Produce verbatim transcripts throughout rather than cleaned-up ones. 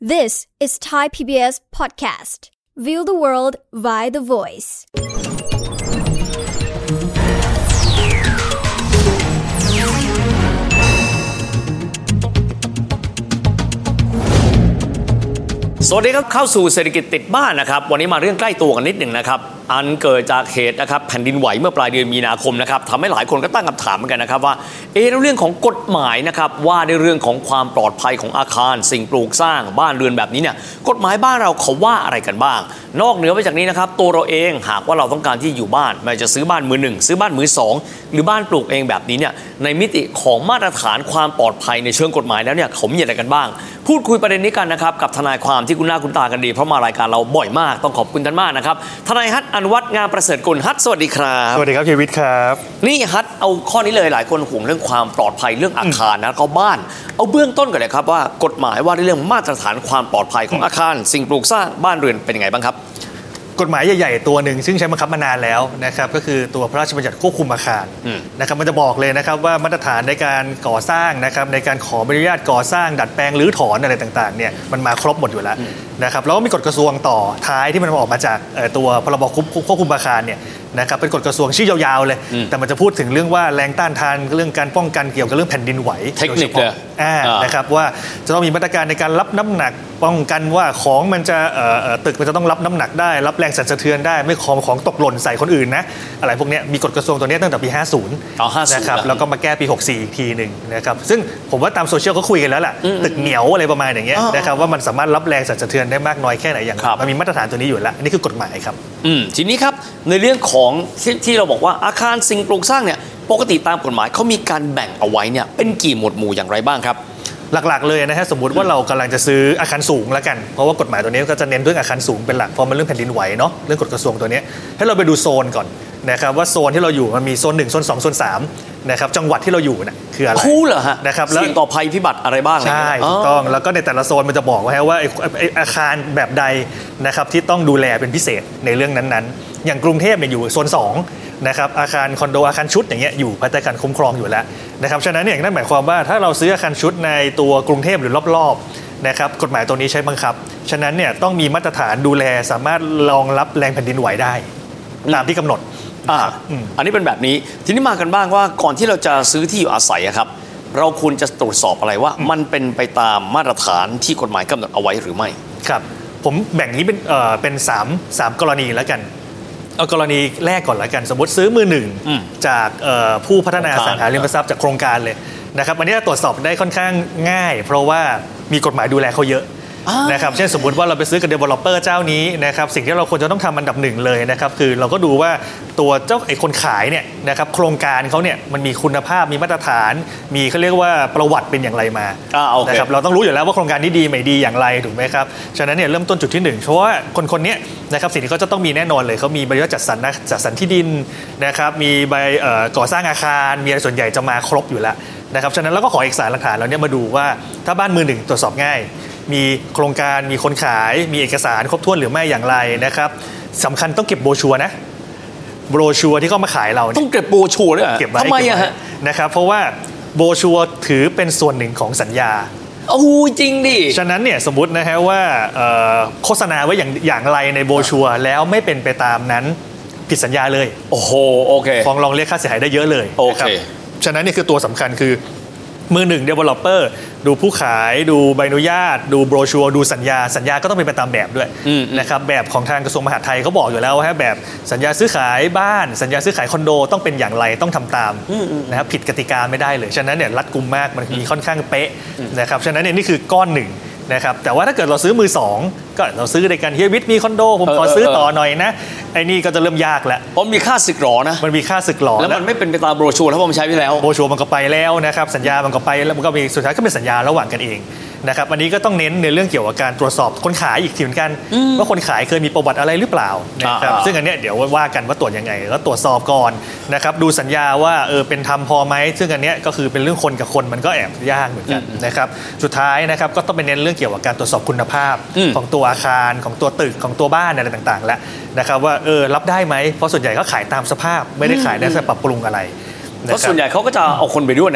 This is Thai พี บี เอส podcast. View the world via the voice. สวัสดีครับเข้าสู่เศรษฐกิจติดบ้านนะครับวันนี้มาเรื่องใกล้ตัวกันนิดหนึ่งนะครับอันเกิดจากเหตุนะครับแผ่นดินไหวเมื่อปลายเดือนมีนาคมนะครับทำให้หลายคนก็ตั้งคำถามเหมือนกันนะครับว่าเออเรื่องของกฎหมายนะครับว่าในเรื่องของความปลอดภัยของอาคารสิ่งปลูกสร้างบ้านเรือนแบบนี้เนี่ยกฎหมายบ้านเราเขาว่าอะไรกันบ้างนอกเหนือไปจากนี้นะครับตัวเราเองหากว่าเราต้องการที่อยู่บ้านไม่จะซื้อบ้านมือหนึ่งซื้อบ้านมือสองหรือบ้านปลูกเองแบบนี้เนี่ยในมิติของมาตรฐานความปลอดภัยในเชิงกฎหมายแล้วเนี่ยเขามีอะไรกันบ้างพูดคุยประเด็นนี้กันนะครับกับทนายความที่คุณหน้าคุณตากันดีเพราะมารายการเราบ่อยมากต้องขอบคุณท่านมากนะครับทนายฮัทอนุวัฒน์งามประเสริฐกุลฮัทสวัสดีครับสวัสดีครับชีวิตครับนี่ฮัทเอาข้อนี้เลยหลายคนห่วงเรื่องความปลอดภัยเรื่องอาคารนะก็บ้านเอาเบื้องต้นก่อนเลยครับว่ากฎหมายว่าในเรื่องมาตรฐานความปลอดภัยของอาคารสิ่งปลูกสร้างบ้านเรือนเป็นยังไงบ้างครับกฎหมายใหญ่ๆตัวหนึ่งซึ่งใช้บังคับมานานแล้วนะครับก็คือตัวพระราชบัญญัติควบคุมอาคารนะครับมันจะบอกเลยนะครับว่ามาตรฐานในการก่อสร้างนะครับในการขอใบอนุญาตก่อสร้างดัดแปลงรื้อถอนอะไรต่างๆเนี่ยมันมาครบหมดอยู่แล้วนะครับแล้วก็มีกฎกระทรวงต่อท้ายที่มันออกมาจากตัวพรบควบคุมอาคารเนี่ยนะครับเป็นกฎกระทรวงชื่อยาวๆเลยแต่มันจะพูดถึงเรื่องว่าแรงต้านทานเรื่องการป้องกันเกี่ยวกับเรื่องแผ่นดินไหวเทคนิคเลยนะครับว่าจะต้องมีมาตรการในการรับน้ำหนักป้องกันว่าของมันจะตึกมันจะต้องรับน้ำหนักได้รับแรงสั่นสะเทือนได้ไม่ของของตกหล่นใส่คนอื่นนะอะไรพวกนี้มีกฎกระทรวงตัวนี้ตั้งแต่ปีห้าสิบนะครับแล้วก็มาแก้ปีหกสิบสี่อีกทีนึงนะครับซึ่งผมว่าตามโซเชียลก็คุยกันแล้วแหละตึกเหนียวอะไรประมาณอย่างเงี้ยนะครับว่ามันสามารถรับแรงสั่นสะเทือนได้มากน้อยแค่ไหนอย่างไรมันมีมาตรฐานตัวนี้อยู่แล้วนี่คือกฎหมายครับอืมทีนี้ครับในเรื่องของที่เราบอกว่าอาคารสิ่งปลูกสร้างเนี่ยปกติตามกฎหมายเขามีการแบ่งเอาไว้เนี่ยเป็นกี่หมวดหมู่อย่างไรบ้างครับหลักๆเลยนะฮะสมมุติว่าเรากำลังจะซื้ออาคารสูงแล้วกันเพราะว่ากฎหมายตัวนี้ก็จะเน้นเรื่องอาคารสูงเป็นหลักเพราะมันเรื่องแผ่นดินไหวเนาะเรื่องกฎกระทรวงตัวนี้ให้เราไปดูโซนก่อนนะครับว่าโซนที่เราอยู่มันมีโซนหนึ่งโซนสองโซนสามนะครับจังหวัดที่เราอยู่น่ะคืออะไรคู่เหรอฮะนะครับแล้วต่อภัยพิบัติอะไรบ้างใช่ถูกต้องแล้วก็ในแต่ละโซนมันจะบอกไว้ว่าอาคารแบบใดนะครับที่ต้องดูแลเป็นพิเศษในเรื่องนั้นๆอย่างกรุงเทพเนี่ยอยู่โซนสองนะครับอาคารคอนโดอาคารชุดอย่างเงี้ยอยู่ภายใต้การคุ้มครองอยู่แล้วนะครับฉะนั้นเนี่ยนั่นหมายความว่าถ้าเราซื้ออาคารชุดในตัวกรุงเทพหรือรอบๆนะครับกฎหมายตัวนี้ใช้บังคับฉะนั้นเนี่ยต้องมีมาตรฐานดูแลสามารถรองรับแรงแผ่นดินไหวได้ตามที่กำหนดอ่าอันนี้เป็นแบบนี้ทีนี้มากันบ้างว่าก่อนที่เราจะซื้อที่อยู่อาศัยครับเราควรจะตรวจสอบอะไรว่ามันเป็นไปตามมาตรฐานที่กฎหมายกำหนดเอาไว้หรือไม่ครับผมแบ่งนี้เป็นเอ่อเป็นสามสามกรณีแล้วกันเอากรณีแรกก่อนละกันสมมติซื้อมือหนึ่งจากผู้พัฒนาอสังหาริมทรัพย์จากโครงการเลยนะครับอันนี้ตรวจสอบได้ค่อนข้างง่ายเพราะว่ามีกฎหมายดูแลเขาเยอะนะครับเช่นสมมุติว่าเราไปซื้อกับ developer เจ้านี้นะครับสิ่งที่เราควรจะต้องทำอันดับหนึ่งเลยนะครับคือเราก็ดูว่าตัวเจ้าไอ้คนขายเนี่ยนะครับโครงการเขาเนี่ยมันมีคุณภาพมีมาตรฐานมีเขาเรียกว่าประวัติเป็นอย่างไรมานะครับเราต้องรู้อยู่แล้วว่าโครงการนี้ดีไม่ดีอย่างไรถูกไหมครับฉะนั้นเนี่ยเริ่มต้นจุดที่หนึ่งเพราะว่าคนคนนี้นะครับสิ่งที่เขาจะต้องมีแน่นอนเลยเขามีใบอนุญาตจัดสรรจัดสรรที่ดินนะครับมีใบก่อสร้างอาคารมีอะไรส่วนใหญ่จะมาครบอยู่แล้วนะครับฉะนั้นเราก็ขอเอกสารหลักฐานเราเนี่ยมาดูว่าถ้าบ้านมือหนึ่งตรวจสอบง่ายมีโครงการมีคนขายมีเอกสารครบถ้วนหรือไม่อย่างไรนะครับสำคัญต้องเก็บโบรชัวร์นะโบรชัวร์ที่เขามาขายเราต้องเก็บโบรชัวร์ด้วยเก็บไว้ทำไมอะฮะนะครับเพราะว่าโบรชัวร์ถือเป็นส่วนหนึ่งของสัญญาโอ้จริงดิฉะนั้นเนี่ยสมมตินะฮะว่าโฆษณาไว้อย่างอย่างไรในโบรชัวร์แล้วไม่เป็นไปตามนั้นผิดสัญญาเลยโอ้โหโอเคฟ้องร้องเรียกค่าเสียหายได้เยอะเลยโอเคฉะนั้นนี่คือตัวสำคัญคือมือหนึ่ง developer ดูผู้ขายดูใบอนุญาตดูโบรชัวร์ดูสัญญาสัญญาก็ต้องเป็นไปตามแบบด้วยนะครับแบบของทางกระทรวงมหาดไทยเขาบอกอยู่แล้วว่าแบบสัญญาซื้อขายบ้านสัญญาซื้อขายคอนโดต้องเป็นอย่างไรต้องทำตามนะครับผิดกติกาไม่ได้เลยฉะนั้นเนี่ยรัดกุมมากมันมีค่อนข้างเป๊ะนะครับฉะนั้นเนี่ยนี่คือก้อนหนึ่งนะครับแต่ว่าถ้าเกิดเราซื้อมือสองก็เราซื้อในการเฮียวิทมีคอนโดผมขอซื้อต่อหน่อยนะไอ้นี่ก็จะเริ่มยากแล้วเพราะมีค่าสึกหรอนะมันมีค่าสึกหรอแล้วมันไม่เป็นไปตามโบรชัวร์แล้วผมใช้ไปแล้วโบรชัวร์มันก็ไปแล้วนะครับสัญญามันก็ไปแล้วมันก็มีสุดท้ายก็เป็นสัญญาระหว่างกันเองนะครับอันนี้ก็ต้องเน้นในเรื่องเกี่ยวกับการตรวจสอบคนขายอีกทีเหมือนกันว่าคนขายเคยมีประวัติอะไรหรือเปล่านะครับซึ่งอันเนี้ยเดี๋ยวว่ากันว่าตรวจยังไงแล้วตรวจสอบก่อนนะครับดูสัญญาว่าเออเป็นธรรมพอไหมซึ่งอันเนี้ยก็คือเป็นเรื่องคนกับคนมันก็แอบยากเหมือนกันนะครับสุดท้ายนะครับก็ต้องไปเน้นเรื่องเกี่ยวกับการตรวจสอบคุณภาพของตัวอาคารของตัวตึกของตัวบ้านอะไรต่างๆแล้วนะครับว่าเออรับได้ไหมเพราะส่วนใหญ่ก็ขายตามสภาพไม่ได้ขายในสภาพปรับปรุงอะไรเพราะส่วนใหญ่เขาก็จะเอาคนไปด้วยนะ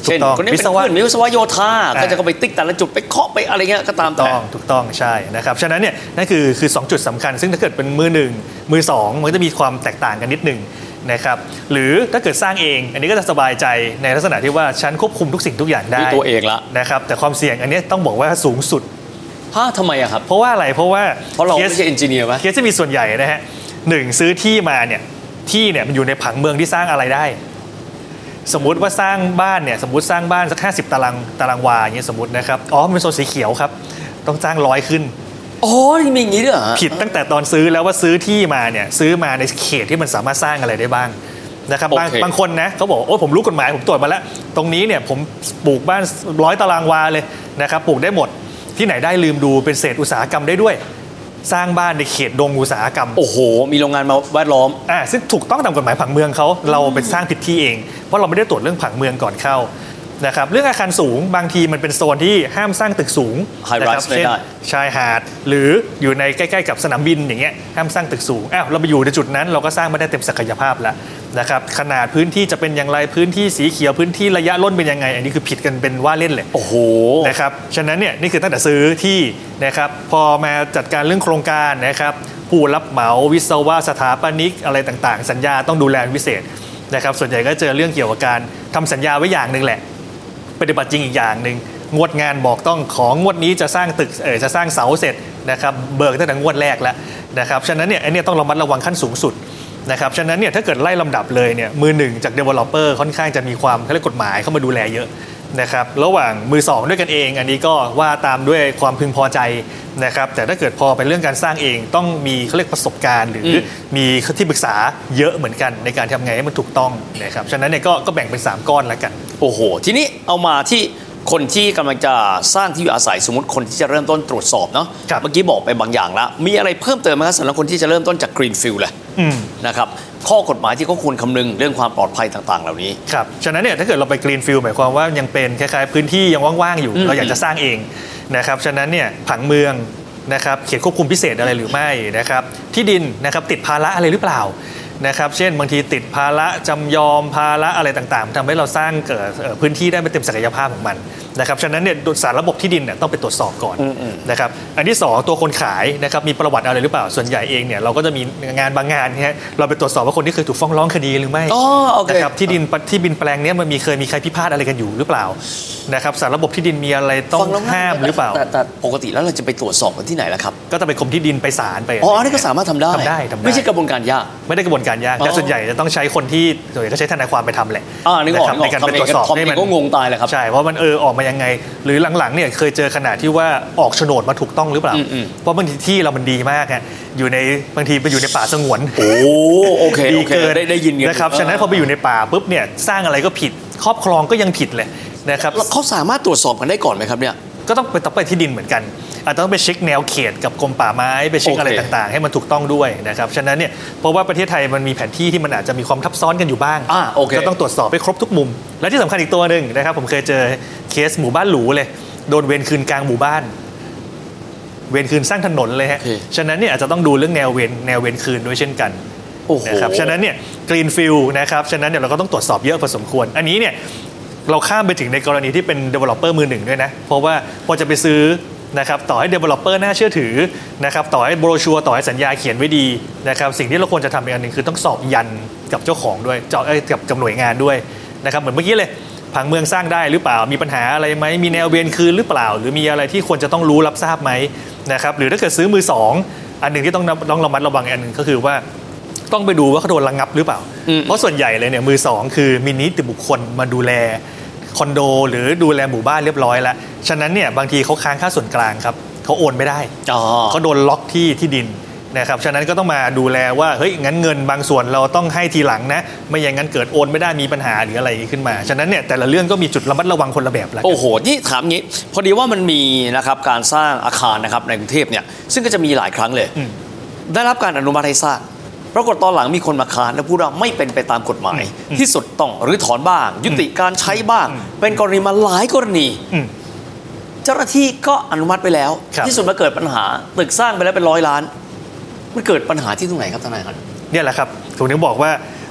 เช่นคนนี้เป็นเพื่อนวิศวโยธาก็จะก็ไปติ๊กแต่ละจุดไปเคาะไปอะไรเงี้ยก็ตามแต่ถูกต้องใช่นะครับฉะนั้นเนี่ยนั่นคือคือสองจุดสำคัญซึ่งถ้าเกิดเป็นมือหนึ่งมือสองมันจะมีความแตกต่างกันนิดหนึ่งนะครับหรือถ้าเกิดสร้างเองอันนี้ก็จะสบายใจในลักษณะที่ว่าฉันควบคุมทุกสิ่งทุกอย่างได้ตัวเองละนะครับแต่ความเสี่ยงอันนี้ต้องบอกว่าสูงสุดฮะทำไมอะครับเพราะว่าอะไรเพราะว่าเพราะเราไม่ใช่เอนจิเนียร์ไหมเคสจะมีส่วนใหญ่นะฮะหนึ่งซื้อที่มาเนี่ยที่เนี่ยมันอยู่ในผังเมืองที่สร้างอะไรได้สมมุติว่าสร้างบ้านเนี่ยสมมุติสร้างบ้านสักห้าสิบตารางตารางวาอย่างเงี้ยสมมตินะครับอ๋อมันเป็นโซนสีเขียวครับต้องจ้างร้อยขึ้นอ๋อมีอย่างนี้ด้วยเหรอผิดตั้งแต่ตอนซื้อแล้วว่าซื้อที่มาเนี่ยซื้อมาในเขตที่มันสามารถสร้างอะไรได้บ้างนะครับบางบางคนนะเขาบอกโอ้ผมรู้กฎหมายผมตรวจมาแล้วตรงนี้เนี่ยผมปลูกบ้านร้อยตารางวาเลยนะครับปลูกได้หมดที่ไหนได้ลืมดูเป็นเศษอุตสาหกรรมได้ด้วยสร้างบ้านในเขตดงอุตสาหกรรมโอ้โหมีโรงงานมาแวดล้อมอ่าซึ่งถูกต้องตามกฎหมายผังเมืองเขาเราไปสร้างผิดที่เองเพราะเราไม่ได้ตรวจเรื่องผังเมืองก่อนเข้านะครับเรื่องอาคารสูงบางทีมันเป็นโซนที่ห้ามสร้างตึกสูงนะครับเช่นชายหาดหรืออยู่ในใกล้ๆกับสนามบินอย่างเงี้ยห้ามสร้างตึกสูงอ้าวเราไปอยู่ในจุดนั้นเราก็สร้างไม่ได้เต็มศักยภาพแล้วนะครับขนาดพื้นที่จะเป็นอย่างไรพื้นที่สีเขียวพื้นที่ระยะร่นเป็นยังไงอันนี้คือผิดกันเป็นว่าเล่นเลยโอ้โหนะครับฉะนั้นเนี่ยนี่คือตั้งแต่ซื้อที่นะครับพอมาจัดการเรื่องโครงการนะครับผู้รับเหมาวิศวะสถาปนิกอะไรต่างๆสัญญาต้องดูแลพิเศษนะครับส่วนใหญ่ก็เจอเรื่องเกี่ยวกับการทำสัญญาไว้อย่างนึงแหละปฏิบัติจริงอีกอย่างนึงงวดงานบอกต้องของงวดนี้จะสร้างตึกเออจะสร้างเสาเสร็จนะครับเบิกตั้งแต่งวดแรกแล้วนะครับฉะนั้นเนี่ยอันนี้ต้องระมัดระวังขั้นสูงสุดนะครับฉะนั้นเนี่ยถ้าเกิดไล่ลำดับเลยเนี่ยมือหนึ่งจาก developer ค่อนข้างจะมีความเขาเรียกกฎหมายเข้ามาดูแลเยอะนะครับระหว่างมือสองด้วยกันเองอันนี้ก็ว่าตามด้วยความพึงพอใจนะครับแต่ถ้าเกิดพอเป็นเรื่องการสร้างเองต้องมีเขาเรียกประสบการณ์หรือมีที่ปรึกษาเยอะเหมือนกันในการทำไงให้มันถูกต้องนะครับฉะนั้นเนี่ยก็ก็แบ่งเป็นสามก้อนแล้วกันโอ้โหทีนี้เอามาที่คนที่กำลังจะสร้างที่อยู่อาศัยสมมติคนที่จะเริ่มต้นตรวจสอบเนาะเมื่อกี้บอกไปบางอย่างแล้วมีอะไรเพิ่มเติมไหมครับสำหรับคนที่จะเริ่มต้นจาก Greenfield เลยนะครับข้อกฎหมายที่เขาควรคำนึงเรื่องความปลอดภัยต่างๆเหล่านี้ครับฉะนั้นเนี่ยถ้าเกิดเราไป Greenfield หมายความว่ายังเป็นคล้ายๆพื้นที่ยังว่างๆอยู่เราอยากจะสร้างเองนะครับฉะนั้นเนี่ยผังเมืองนะครับเขตควบคุมพิเศษอะไรหรือไม่นะครับที่ดินนะครับติดภาระอะไรหรือเปล่านะครับเช่นบางทีติดภาระจำยอมภาระอะไรต่างๆทำให้เราสร้างเกิดพื้นที่ได้ไม่เต็มศักยภาพของมันนะครับฉะนั้นเนี่ยสารระบบที่ดินเนี่ยต้องไปตรวจสอบก่อนนะครับอันที่สองตัวคนขายนะครับมีประวัติอะไรหรือเปล่าส่วนใหญ่เองเนี่ยเราก็จะมีงานบางงานเนี่ยเราไปตรวจสอบว่าคนที่เคยถูกฟ้องร้องคดีหรือไม่นะครับที่ดินที่ดินแปลงนี้มันมีเคยมีใครพิพาทอะไรกันอยู่หรือเปล่านะครับสารระบบที่ดินมีอะไรต้องห้ามหรือเปล่าแต่ปกติแล้วเราจะไปตรวจสอบกันที่ไหนล่ะครับก็ต้องไปกรมที่ดินไปศาลไปอ๋ออันนี้ก็สามารถทำได้ทำได้ทำได้ไม่ใช่กระบวนการยากไม่ได้กระบวนการยากแต่ส่วนใหญ่จะต้องใช้คนที่ส่วนใหญ่ก็ใช้ทนายความไปทำแหละอ่านี่ก่อนในการไปตรวจสอบให้มันก็งงตายเลยครับใช่เพราะมันเออออกมายังไงหรือหลังๆเนี่ยเคยเจอขนาดที่ว่าออกโฉนดมาถูกต้องหรือเปล่าเพราะบางทีที่เรามันดีมากอ่ะอยู่ในบางทีไปอยู่ในป่าสงวนโอ้โอเคโอเคได้ได้ยินนะครับฉะนั้นพอไปอยู่ในป่าปุ๊บเนี่ยสร้างอะไรก็ผิดครอบครองก็ยังผิดเลยนะครับเขาสามารถตรวจสอบกันได้ก่อนไหมครับเนี่ยก็ต้องไปต้องไปที่ดินเหมือนกันอาจจะต้องไปเช็คแนวเขตกับกรมป่าไม้ไปเช็ค okay. อะไรต่างๆให้มันถูกต้องด้วยนะครับฉะนั้นเนี่ยเพราะว่าประเทศไทยมันมีแผนที่ที่มันอาจจะมีความทับซ้อนกันอยู่บ้าง okay. ก็ต้องตรวจสอบให้ครบทุกมุมและที่สำคัญอีกตัวหนึ่งนะครับผมเคยเจอเคสหมู่บ้านหรูเลยโดนเวรคืนกลางหมู่บ้านเวรคืนสร้างถนนเลยฮะ okay. ฉะนั้นเนี่ยอาจจะต้องดูเรื่องแนวเวรแนวเวรคืนด้วยเช่นกันนะครับฉะนั้นเนี่ยกรีนฟิลด์นะครับฉะนั้นเนี่ยเราก็ต้องตรวจสอบเยอะพอสมควรอันนี้เนี่ยเราข้ามไปถึงในกรณีที่เป็น developer มือหนึ่งด้วยนะเพราะว่าพอจะไปซื้อนะครับต่อให้ developer น่าเชื่อถือนะครับต่อให้โบรชัวร์ต่อให้สัญญาเขียนไว้ดีนะครับสิ่งที่เราควรจะทำอีกอันหนึ่งคือต้องสอบยันกับเจ้าของด้วยเจ้ากับกับหน่วยงานด้วยนะครับเหมือนเมื่อกี้เลยผังเมืองสร้างได้หรือเปล่ามีปัญหาอะไรไหมมีแนวเวียนคืนหรือเปล่าหรือมีอะไรที่ควรจะต้องรู้รับทราบไหมนะครับหรือถ้าเกิดซื้อมือสองอันหนึ่งที่ต้องต้องระมัดระวังอันหนึ่งก็คือว่าต้องไปดูว่าเขาโดนระงับหรือเปล่าเพราะส่วนใหญ่เลยเนี่ยมือสองคือมีนิติบุคคลมาดูแลคอนโดหรือดูแลหมู่บ้านเรียบร้อยแล้วฉะนั้นเนี่ยบางทีเขาค้างค่าส่วนกลางครับเขาโอนไม่ได้เขาโดนล็อกที่ที่ดินนะครับฉะนั้นก็ต้องมาดูแลว่าเฮ้ยงั้นเงินบางส่วนเราต้องให้ทีหลังนะไม่อย่างนั้นเกิดโอนไม่ได้มีปัญหาหรืออะไรขึ้นมาฉะนั้นเนี่ยแต่ละเรื่องก็มีจุดระมัดระวังคนละแบบแล้วโอ้โหนี่ถามงี้พอดีว่ามันมีนะครับการสร้างอาคารนะครับในกรุงเทพเนี่ยซึ่งก็จะมีหลายครั้งเลยได้รับการอนุมัติให้สร้างปรากฏตอนหลังมีคนมาค้านและพูดว่าไม่เป็นไปตามกฎหมายที่สุดต้องรื้อถอนบ้างยุติการใช้บ้างเป็นกรณีมาหลายกรณีเจ้าหน้าที่ก็อนุมัติไปแล้วที่สุดมาเกิดปัญหาตึกสร้างไปแล้วเป็นร้อยล้านมันเกิดปัญหาที่ตรงไหนครับทนายครับเนี่ยแหละครับผมถึงบอกว่า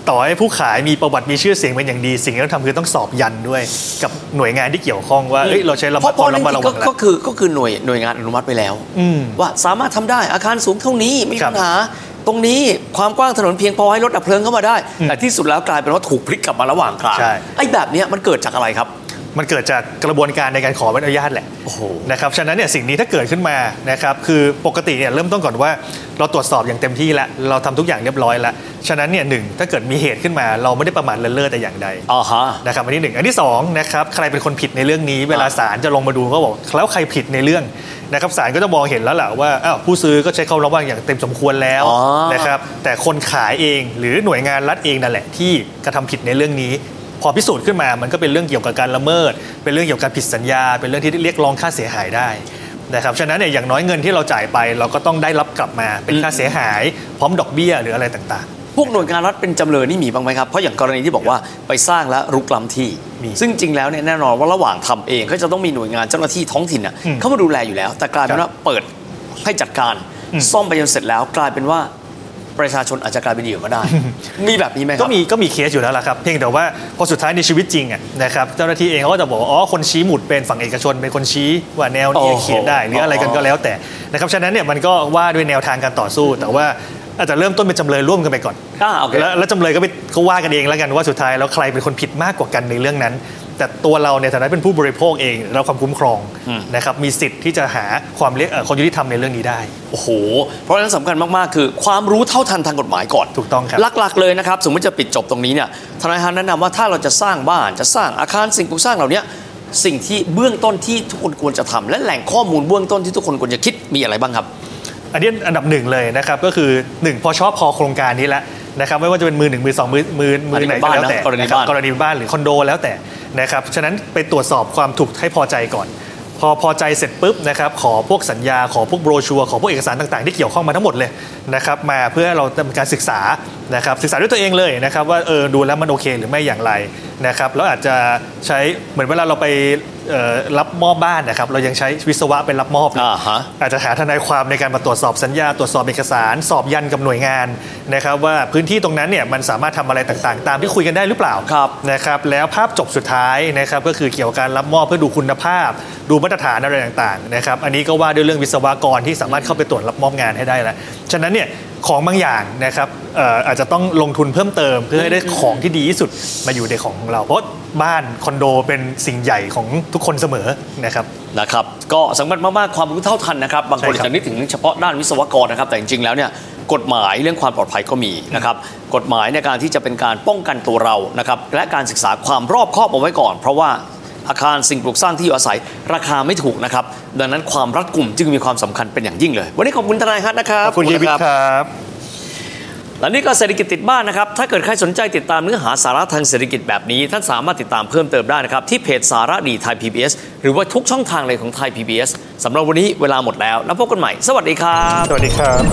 ต่อให้ผู้ขายมีประวัติมีชื่อเสียงเป็นอย่างดีสิ่งที่ต้องทำคือต้องสอบยันด้วยกับหน่วยงานที่เกี่ยวข้องว่าเอ้ยเราใช้ระมัดระวังแล้วก็คือก็คือหน่วยหน่วยงานอนุมัติไปแล้วว่าสามารถทำได้อาคารสูงเท่านี้ไม่มีปัญหาตรงนี้ความกว้างถนนเพียงพอให้รถดับเพลิงเข้ามาได้แต่ที่สุดแล้วกลายเป็นว่าถูกพลิกกลับมาระหว่างกลางไอ้แบบนี้มันเกิดจากอะไรครับมันเกิดจากกระบวนการในการขอใบอนุญาตแหละนะครับฉะนั้นเนี่ยสิ่งนี้ถ้าเกิดขึ้นมานะครับคือปกติเนี่ยเริ่มต้นก่อนว่าเราตรวจสอบอย่างเต็มที่แล้วเราทำทุกอย่างเรียบร้อยแล้วฉะนั้นเนี่ยหนึ่งถ้าเกิดมีเหตุขึ้นมาเราไม่ได้ประมาทเลินเล่อแต่อย่างใดอ๋อฮะนะครับอันที่หนึ่งอันที่สองนะครับใครเป็นคนผิดในเรื่องนี้เวลาศาลจะลงมาดูก็บอกแล้วใครผิดในเรื่องนะครับศาลก็จะมองเห็นแล้วแหละว่าอ้าวผู้ซื้อก็ใช้ความระวังอย่างเต็มสมควรแล้วนะครับแต่คนขายเองหรือหน่วยงานรัฐเองนั่นแหละที่กระทำผิดในเรื่องนี้พอพิสูจน์ขึ้นมามันก็เป็นเรื่องเกี่ยวกับการละเมิดเป็นเรื่องเกี่ยวกับผิดสัญญาเป็นเรื่องที่เรียกร้องค่าเสียหายได้นะครับฉะนั้นเนี่ยอย่างน้อยเงินที่เราจ่ายไปเราก็ต้องได้รับกลับมาเป็นค่าเสียหายพร้อมดอกเบี้ยหรืออะไรต่างๆพวกหน่วยงานรัฐเป็นจำเลยนี่มีบ้างไหมครับเพราะอย่างกรณีที่บอกว่าไปสร้างแล้วรุกล้ำที่ซึ่งจริงแล้วเนี่ยแน่นอนว่าระหว่างทำเองก็จะต้องมีหน่วยงานเจ้าหน้าที่ท้องถิ่นน่ะเข้ามาดูแลอยู่แล้วแต่กลายเป็นว่าเปิดให้จัดการซ่อมไปจนเสร็จแล้วกลายเป็นว่าประชาชนอาจจะกลายเป็นเหยื่อก็ได้ มีแบบนี้ไหมครับก็มีก็มีเคสอยู่แล้วล่ะครับเพียงแต่ว่าพอสุดท้ายในชีวิตจริงอ่ะนะครับเจ้าหน้าที่เองเขาก็จะบอกว่าอ๋อคนชี้หมุดเป็นฝั่งเอกชนเป็นคนชี้ว่าแนวนี้เขียนได้หรืออะไรกันก็แล้วแต่นะครับฉะนั้นเนี่ยมันก็ว่าด้วยแนวทางการต่อสู้แต่ว่าอาจจะเริ่มต้นเป็นจำเลยร่วมกันไปก่อนแล้วแล้วจำเลยก็ไปเขาว่ากันเองแล้วกันว่าสุดท้ายแล้วใครเป็นคนผิดมากกว่ากันในเรื่องนั้นแต่ตัวเราในฐานะเป็นผู้บริโภคเองเราความคุ้มครองนะครับมีสิทธิ์ที่จะหาความเรียกความยุติธรรมในเรื่องนี้ได้โอ้โหเพราะฉะนั้นสำคัญมากๆคือความรู้เท่าทันทางกฎหมายก่อนถูกต้องครับหลักๆเลยนะครับสมมติจะปิดจบตรงนี้เนี่ยทนายฮันแนะนำว่าถ้าเราจะสร้างบ้านจะสร้างอาคารสิ่งปลูกสร้างเหล่านี้สิ่งที่เบื้องต้นที่ทุกคนควรจะทำและแหล่งข้อมูลเบื้องต้นที่ทุกคนควรจะคิดมีอะไรบ้างครับอันนี้อันดับหนึ่งเลยนะครับก็คือหนึ่งพอชอบพอโครงการนี้แล้วนะครับไม่ว่าจะเป็นมือหนึ่งมือสองมือมือมือไหนก็แล้วแต่กรณีบ้านกรณีบ้านหรือคอนโดแล้วแต่นะครับฉะนั้นไปตรวจสอบความถูกให้พอใจก่อนพอพอใจเสร็จปุ๊บนะครับขอพวกสัญญาขอพวกโบรชัวร์ขอพวกเอกสารต่างๆที่เกี่ยวข้องมาทั้งหมดเลยนะครับมาเพื่อเราทำการศึกษานะครับศึกษาด้วยตัวเองเลยนะครับว่าเออดูแล้วมันโอเคหรือไม่อย่างไรนะครับแล้วอาจจะใช้เหมือนเวลาเราไปรับมอบบ้านนะครับเรายังใช้วิศวะเป็นรับมอบ uh-huh. อาจจะหาทนายความในการมาตรวจสอบสัญญาตรวจสอบเอกสารสอบยันกับหน่วยงานนะครับว่าพื้นที่ตรงนั้นเนี่ยมันสามารถทำอะไรต่างๆตามที่คุยกันได้หรือเปล่านะครับแล้วภาพจบสุดท้ายนะครับก็คือเกี่ยวกับการรับมอบเพื่อดูคุณภาพดูมาตรฐานอะไรต่างๆนะครับอันนี้ก็ว่าด้วยเรื่องวิศวกรที่สามารถเข้าไปตรวจรับมอบงานให้ได้แล้วฉะนั้นเนี่ยของบางอย่างนะครับ เอ่อ อาจจะต้องลงทุนเพิ่มเติมเพื่อให้ได้ของที่ดีที่สุดมาอยู่ในของของเราเพราะบ้านคอนโดเป็นสิ่งใหญ่ของทุกคนเสมอนะครับนะครับก็สำคัญมากๆความรู้เท่าทันนะครับบางคนจะนึกถึงเฉพาะด้านวิศวกรนะครับแต่จริงๆแล้วเนี่ยกฎหมายเรื่องความปลอดภัยก็มีนะครับกฎหมายในการที่จะเป็นการป้องกันตัวเรานะครับและการศึกษาความรอบคอบเอาไว้ก่อนเพราะว่าอาคารสิ่งปลูกสร้างที่อยู่อาศัยราคาไม่ถูกนะครับดังนั้นความรัดกุมจึงมีความสำคัญเป็นอย่างยิ่งเลยวันนี้ขอบคุณทนายฮัทนะครับขอบคุณเยวิทครับและนี่ก็เศรษฐกิจติดบ้านนะครับถ้าเกิดใครสนใจติดตามเนื้อหาสาระทางเศรษฐกิจแบบนี้ท่านสามารถติดตามเพิ่มเติมได้นะครับที่เพจสาระดีไทย พี บี เอส หรือว่าทุกช่องทางเลยของไทย พี บี เอส สำหรับวันนี้เวลาหมดแล้วแล้วพบกันใหม่สวัสดีครับสวัสดีครับ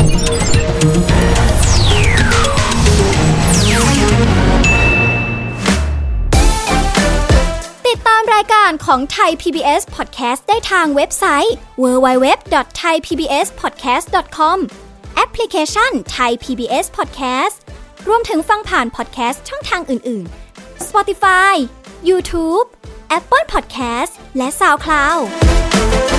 ติดตามรายการของไทย พี บี เอส Podcast ได้ทางเว็บไซต์ ดับเบิลยู ดับเบิลยู ดับเบิลยู ดอท ไทย พี บี เอส พอดแคสต์ ดอท คอม แอปพลิเคชัน Thai พี บี เอส Podcast รวมถึงฟังผ่าน podcast ช่องทางอื่นๆ Spotify YouTube Apple Podcast และ SoundCloud